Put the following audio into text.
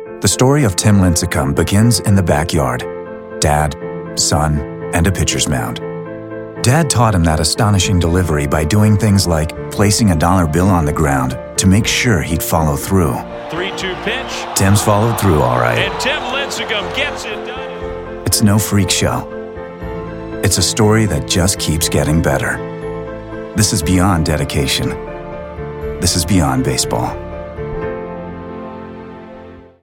The story of Tim Lincecum begins in the backyard. Dad, son, and a pitcher's mound. Dad taught him that astonishing delivery by doing things like placing a dollar bill on the ground to make sure he'd follow through. 3-2 pitch. Tim's followed through all right. And Tim Lincecum gets it done. It's no freak show. It's a story that just keeps getting better. This is beyond dedication. This is beyond baseball.